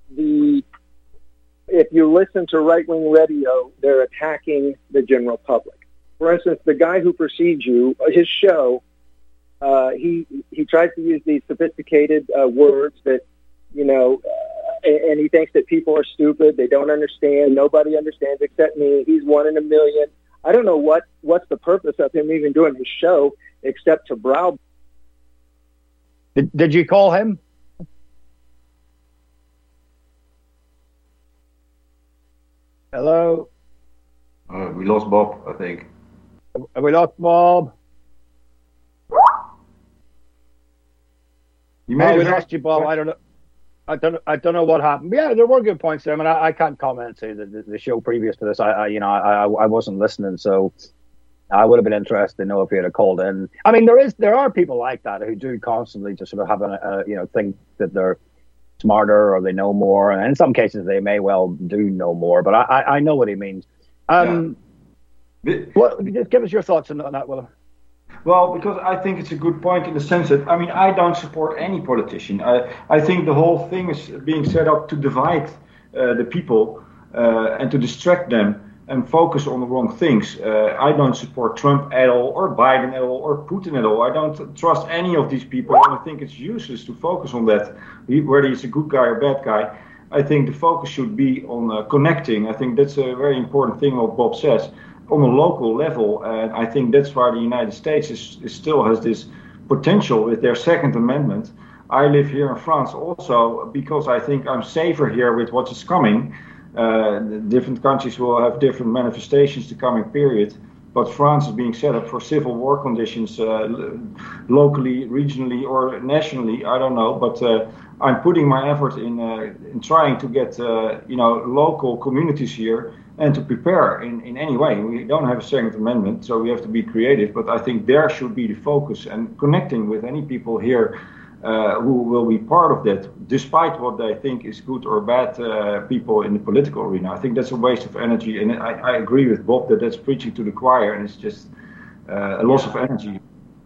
if you listen to right-wing radio, they're attacking the general public. For instance, the guy who precedes you, his show, he tries to use these sophisticated words that, and he thinks that people are stupid. They don't understand. Nobody understands except me. He's one in a million. I don't know what's the purpose of him even doing his show except to brow. Did you call him? Hello? We lost Bob, I think. Have we lost Bob? We lost you, Bob. I don't know what happened. Yeah, there were good points there. I mean, I can't comment to the show previous to this. I wasn't listening, so I would have been interested to know if he had called in. I mean, there are people like that who do constantly just sort of have think that they're smarter or they know more, and in some cases they may well do know more. But I know what he means. Just give us your thoughts on that, Willem. Well, because I think it's a good point in the sense that, I mean, I don't support any politician. I think the whole thing is being set up to divide the people and to distract them and focus on the wrong things. I don't support Trump at all, or Biden at all, or Putin at all. I don't trust any of these people, and I think it's useless to focus on that, whether he's a good guy or bad guy. I think the focus should be on connecting. I think that's a very important thing what Bob says, on a local level, and I think that's why the United States still has this potential with their Second Amendment. I live here in France also because I think I'm safer here with what is coming. Different countries will have different manifestations the coming period, but France is being set up for civil war conditions locally, regionally, or nationally. I don't know, but I'm putting my effort in trying to get local communities here and to prepare in any way. We don't have a Second Amendment, so we have to be creative. But I think there should be the focus, and connecting with any people here who will be part of that, despite what they think is good or bad people in the political arena. I think that's a waste of energy, and I agree with Bob that that's preaching to the choir, and it's just a loss of energy.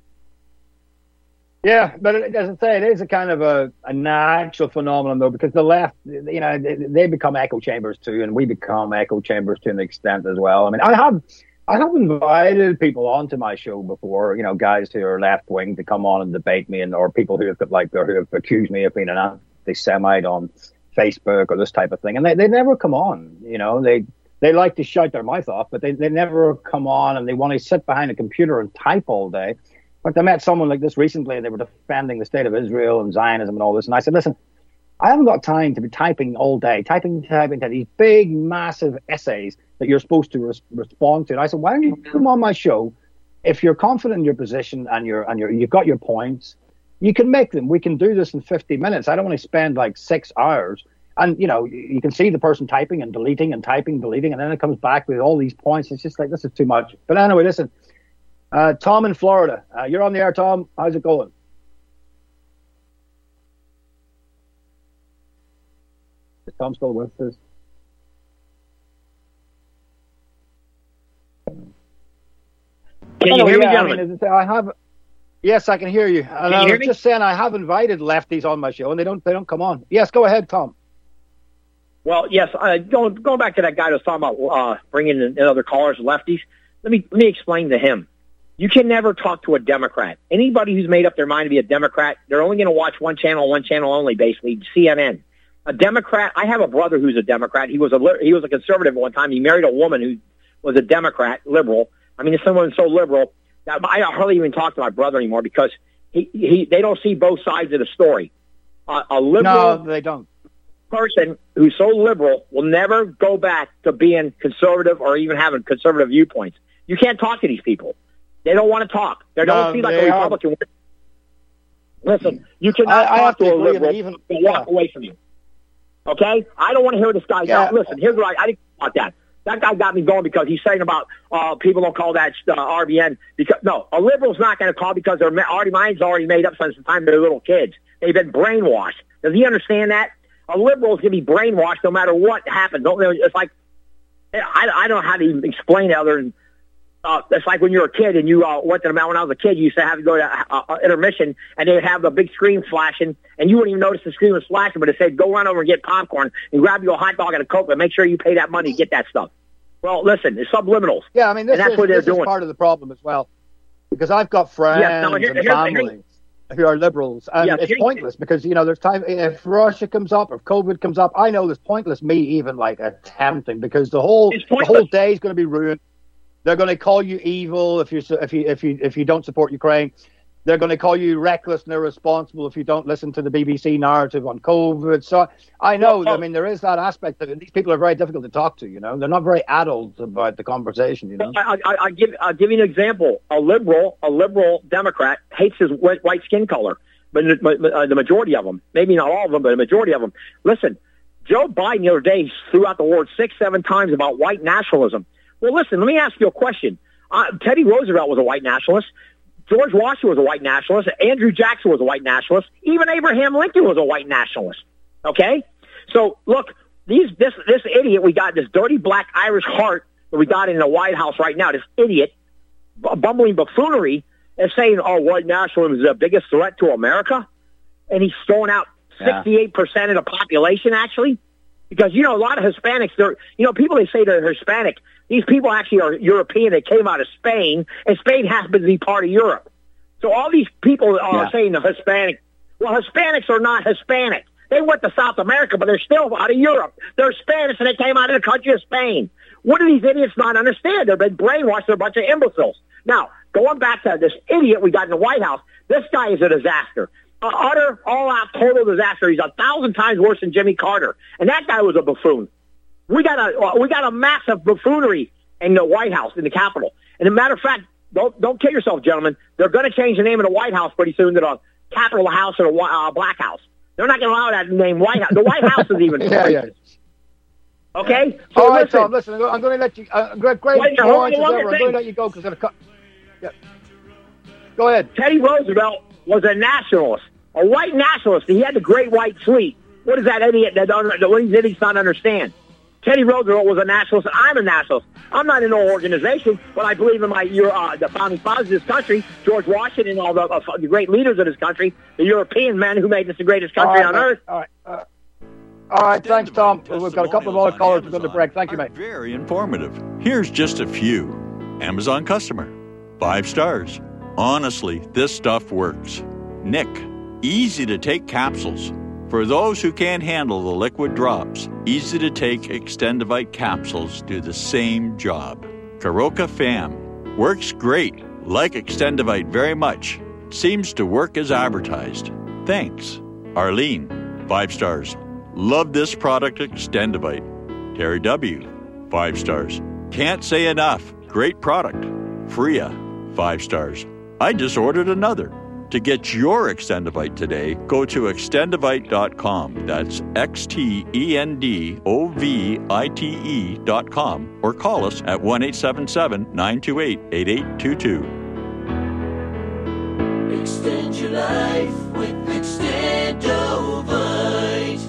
Yeah, but as I say, it is a kind of a natural phenomenon, though, because the left, they become echo chambers too, and we become echo chambers to an extent as well. I mean, I have invited people onto my show before, guys who are left wing to come on and debate me, or people who have accused me of being an anti-Semite on Facebook or this type of thing, and they never come on. They like to shout their mouth off, but they never come on, and they want to sit behind a computer and type all day. But I met someone like this recently, and they were defending the state of Israel and Zionism and all this. And I said, listen, I haven't got time to be typing all day, typing these big, massive essays that you're supposed to respond to. And I said, why don't you come on my show? If you're confident in your position and you've got your points, you can make them. We can do this in 50 minutes. I don't want to spend like 6 hours. And, you can see the person typing and deleting and typing, deleting, and then it comes back with all these points. It's just like, this is too much. But anyway, listen. Tom in Florida. You're on the air, Tom. How's it going? Is Tom still with us? Can you hear me, gentlemen? Yes, I can hear you. And I was just saying I have invited lefties on my show, and they don't come on. Yes, go ahead, Tom. Well, yes, going back to that guy that was talking about bringing in other callers, lefties, let me explain to him. You can never talk to a Democrat. Anybody who's made up their mind to be a Democrat, they're only going to watch one channel only, basically, CNN. A Democrat, I have a brother who's a Democrat. He was a conservative at one time. He married a woman who was a Democrat, liberal. I mean, someone so liberal that I hardly even talk to my brother anymore because they don't see both sides of the story. A liberal no, they don't. person who's so liberal will never go back to being conservative or even having conservative viewpoints. You can't talk to these people. They don't want to talk. They don't feel like a Republican. Listen, you cannot talk to a liberal and walk away from you. Okay? I don't want to hear this guy. Now, listen, here's what I didn't about that. That guy got me going because he's saying about people don't call that RBN. No, a liberal's not going to call because their mind's already made up since the time they're little kids. They've been brainwashed. Does he understand that? A liberal's going to be brainwashed no matter what happens. It's like, I don't know how to even explain it other than it's like when you're a kid and you went to the mountain. When I was a kid, you used to have to go to intermission, and they would have the big screen flashing, and you wouldn't even notice the screen was flashing, but it said, go run over and get popcorn and grab you a hot dog and a Coke, and make sure you pay that money to get that stuff. Well, listen, it's subliminals. Yeah, I mean, this is part of the problem as well, because I've got friends and family who are liberals, and it's pointless because, there's time, if Russia comes up, if COVID comes up, I know it's pointless me even, like, attempting, because the whole day is going to be ruined. They're going to call you evil if you don't support Ukraine. They're going to call you reckless and irresponsible if you don't listen to the BBC narrative on COVID. So I know, I mean, there is that aspect that these people are very difficult to talk to. They're not very adult about the conversation. I'll give you an example. A liberal Democrat hates his white skin color, but the majority of them, maybe not all of them, but a majority of them. Listen, Joe Biden the other day threw out the word 6-7 times about white nationalism. Well, listen, let me ask you a question. Teddy Roosevelt was a white nationalist. George Washington was a white nationalist. Andrew Jackson was a white nationalist. Even Abraham Lincoln was a white nationalist. Okay? So, look, this idiot we got, this dirty black Irish heart that we got in the White House right now, this idiot, bumbling buffoonery, is saying, white nationalism is the biggest threat to America. And he's throwing out 68% of the population, actually. Because, a lot of Hispanics, people they say they're Hispanic. These people actually are European. They came out of Spain, and Spain happens to be part of Europe. So all these people are saying they're Hispanic. Well, Hispanics are not Hispanic. They went to South America, but they're still out of Europe. They're Spanish, and they came out of the country of Spain. What do these idiots not understand? They've been brainwashed. They're a bunch of imbeciles. Now, going back to this idiot we got in the White House, this guy is a disaster. Utter, all-out, total disaster. He's 1,000 times worse than Jimmy Carter. And that guy was a buffoon. We got a massive buffoonery in the White House, in the Capitol. And as a matter of fact, don't kill yourself, gentlemen. They're going to change the name of the White House pretty soon to the Capitol House or the Black House. They're not going to allow that name White House. The White House is even yeah. Okay? So all right, Tom, listen, I'm going to let you... great points as ever. I'm going to let you go because I'm going to cut... Yeah. Go ahead. Teddy Roosevelt was a nationalist, a white nationalist. He had the Great White Fleet. What does that idiot not understand? Teddy Roosevelt was a nationalist. I'm a nationalist. I'm not in no organization, but I believe in the founding fathers of this country, George Washington, and all the great leaders of this country, the European men who made this the greatest country on earth. All right, thanks, Tom. We've got a couple of other callers to go to break. Thank you, mate. Very informative. Here's just a few. Amazon customer. 5 stars. Honestly, this stuff works. Nick. Easy to take capsules. For those who can't handle the liquid drops, easy to take Extendivite capsules do the same job. Karoka Fam. Works great. Like Extendivite very much. Seems to work as advertised. Thanks. Arlene. 5 stars. Love this product, Extendivite. Terry W. 5 stars. Can't say enough. Great product. Freya. 5 stars. I just ordered another. To get your Extendivite today, go to extendivite.com. That's XTENDOVITE.com or call us at 1-877-928-8822. Extend your life with Extendovite.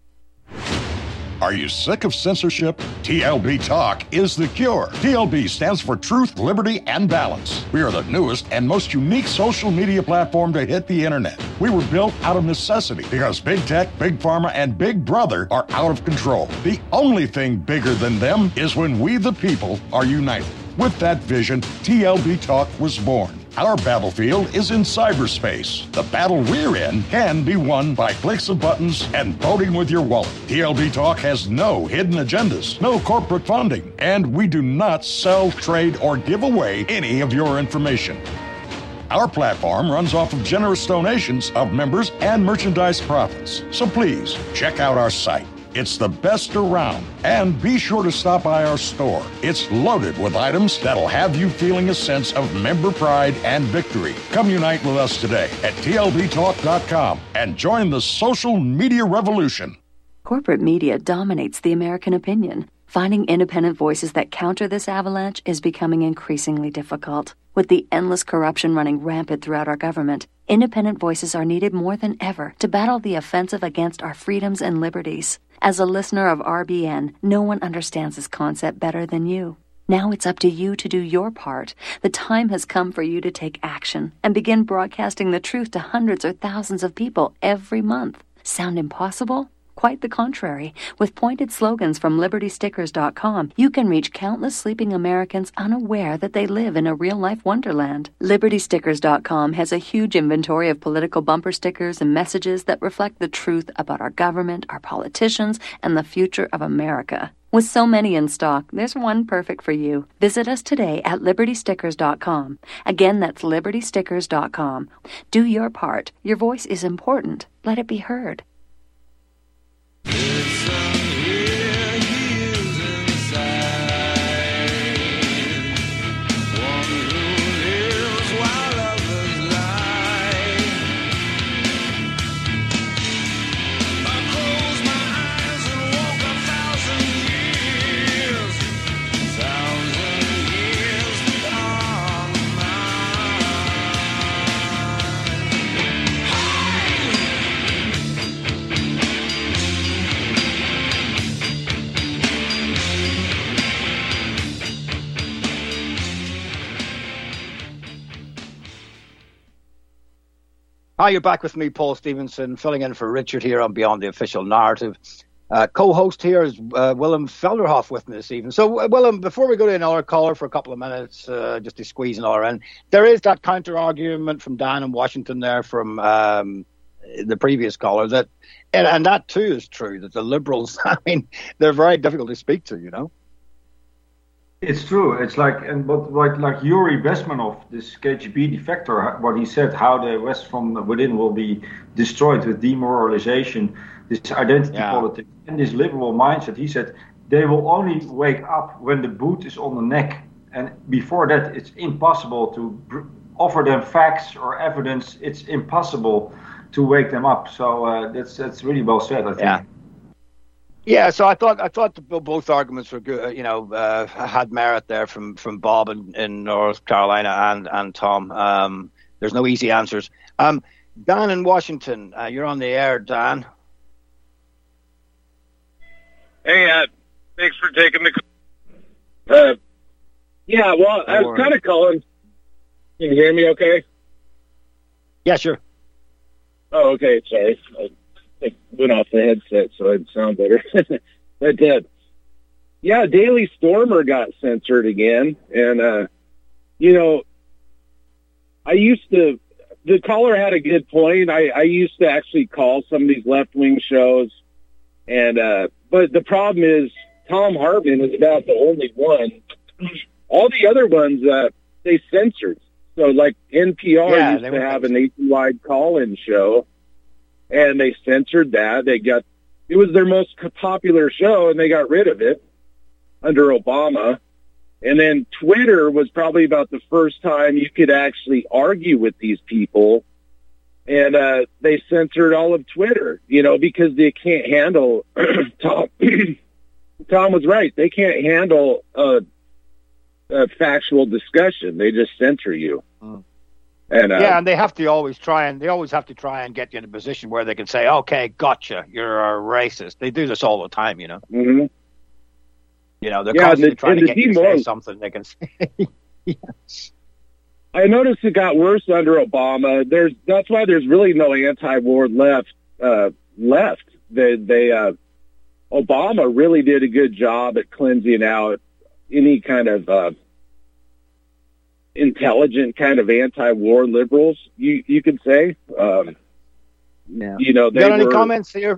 Are you sick of censorship? TLB Talk is the cure. TLB stands for Truth, Liberty, and Balance. We are the newest and most unique social media platform to hit the internet. We were built out of necessity because Big Tech, Big Pharma, and Big Brother are out of control. The only thing bigger than them is when we, the people, are united. With that vision, TLB Talk was born. Our battlefield is in cyberspace. The battle we're in can be won by clicks of buttons and voting with your wallet. TLB Talk has no hidden agendas, no corporate funding, and we do not sell, trade, or give away any of your information. Our platform runs off of generous donations of members and merchandise profits. So please, check out our site. It's the best around. And be sure to stop by our store. It's loaded with items that'll have you feeling a sense of member pride and victory. Come unite with us today at TLBTalk.com and join the social media revolution. Corporate media dominates the American opinion. Finding independent voices that counter this avalanche is becoming increasingly difficult. With the endless corruption running rampant throughout our government, independent voices are needed more than ever to battle the offensive against our freedoms and liberties. As a listener of RBN, no one understands this concept better than you. Now it's up to you to do your part. The time has come for you to take action and begin broadcasting the truth to hundreds or thousands of people every month. Sound impossible? Quite the contrary. With pointed slogans from LibertyStickers.com, you can reach countless sleeping Americans unaware that they live in a real-life wonderland. LibertyStickers.com has a huge inventory of political bumper stickers and messages that reflect the truth about our government, our politicians, and the future of America. With so many in stock, there's one perfect for you. Visit us today at LibertyStickers.com. Again, that's LibertyStickers.com. Do your part. Your voice is important. Let it be heard. Hi, you're back with me, Paul Stevenson, filling in for Richard here on Beyond the Official Narrative. Co-host here is Willem Felderhoff with me this evening. So, Willem, before we go to another caller for a couple of minutes, just to squeeze another in, there is that counter-argument from Dan in Washington there from the previous caller, that, and that too is true, that the Liberals, I mean, they're very difficult to speak to, you know? It's true. It's like, like Yuri Bezmenov, this KGB defector, what he said, how the West from within will be destroyed with demoralization, this identity politics, and this liberal mindset. He said they will only wake up when the boot is on the neck, And before that, it's impossible to offer them facts or evidence. It's impossible to wake them up. So that's really well said, I think. Yeah, so I thought both arguments were good. Had merit there from Bob in North Carolina and Tom. There's no easy answers. Dan in Washington, you're on the air, Dan. Hey, thanks for taking the call. Yeah, well, I was kind of calling. Can you hear me okay? Yeah, sure. Oh, okay, sorry. I went off the headset so I'd sound better. But, yeah, Daily Stormer got censored again. And, the caller had a good point. I used to actually call some of these left-wing shows. And, but the problem is Tom Hartman is about the only one. All the other ones, they censored. So, like, NPR used to have a nationwide call-in show. And they censored that. It was their most popular show, and they got rid of it under Obama. And then Twitter was probably about the first time you could actually argue with these people. And they censored all of Twitter, because they can't handle Tom was right. They can't handle a factual discussion. They just censor you. And, and they have to always try and get you in a position where they can say, okay, gotcha, you're a racist. They do this all the time, Mm-hmm. They're constantly trying to get you to say something they can say. I noticed it got worse under Obama. That's why there's really no anti-war left. Obama really did a good job at cleansing out any kind of intelligent kind of anti-war liberals, you could say. Got any comments here?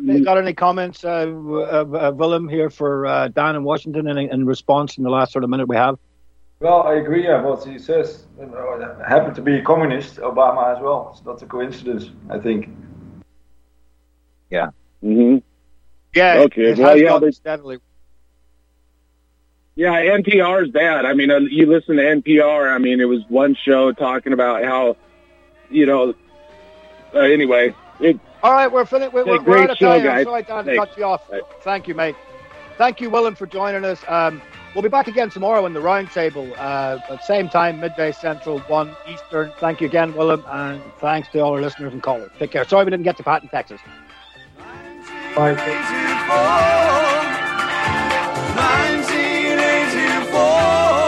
Willem here for Dan in Washington in response in the last sort of minute we have? Well, I agree with what he says. I happen to be a communist, Obama as well. It's not a coincidence, I think. Yeah. Mm-hmm. Yeah. Okay. Well, steadily. Yeah, NPR is bad. I mean, you listen to NPR. I mean, it was one show talking about how, anyway. All right, we're finished. We're out of time. I'm sorry, Dan, to cut you off. Thanks. Thank you, mate. Thank you, Willem, for joining us. We'll be back again tomorrow in the roundtable at same time, midday Central, 1 Eastern. Thank you again, Willem, and thanks to all our listeners and callers. Take care. Sorry we didn't get to Pat in Texas. Bye. 1984.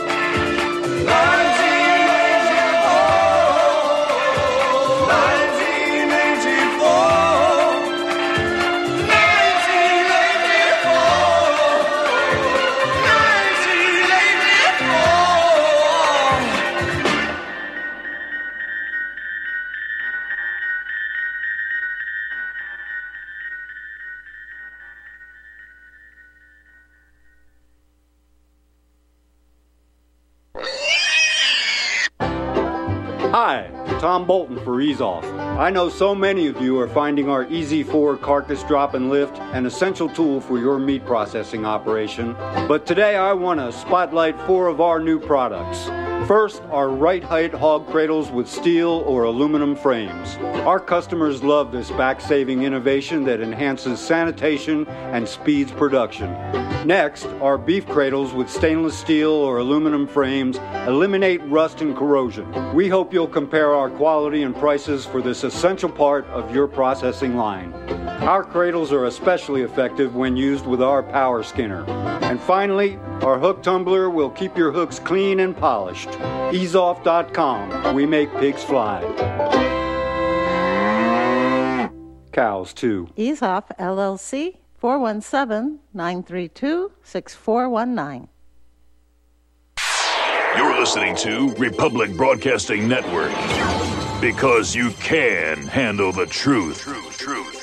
Hi, Tom Bolton for Ease Off. I know so many of you are finding our Easy 4 carcass drop and lift an essential tool for your meat processing operation. But today I want to spotlight 4 of our new products. First, our right height hog cradles with steel or aluminum frames. Our customers love this back-saving innovation that enhances sanitation and speeds production. Next, our beef cradles with stainless steel or aluminum frames eliminate rust and corrosion. We hope you'll compare our quality and prices for this essential part of your processing line. Our cradles are especially effective when used with our power skinner. And finally, our hook tumbler will keep your hooks clean and polished. EaseOff.com. We make pigs fly. Cows, too. Ease Off, LLC, 417-932-6419. You're listening to Republic Broadcasting Network. Because you can handle the truth.